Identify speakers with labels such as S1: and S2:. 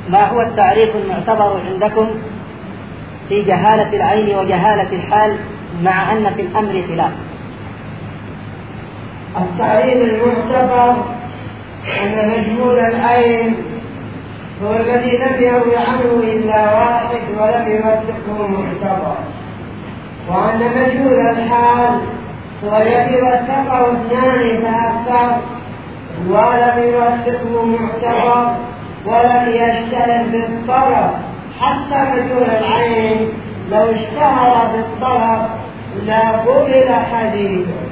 S1: ما هو التعريف المعتبر عندكم في جهالة العين وجهالة الحال مع أن في الأمر خلاف؟
S2: التعريف المعتبر أن مجهول العين هو الذي لم يروي عنه إلا واحد ولم يوثقه معتبر، وأن مجهول الحال هو الذي وثقه اثنان فأكثر ولم يوثقه معتبر ولم يشتهر بالطلب. حتى مجهول العين لو اشتهر بالطلب لا قبل حديثه.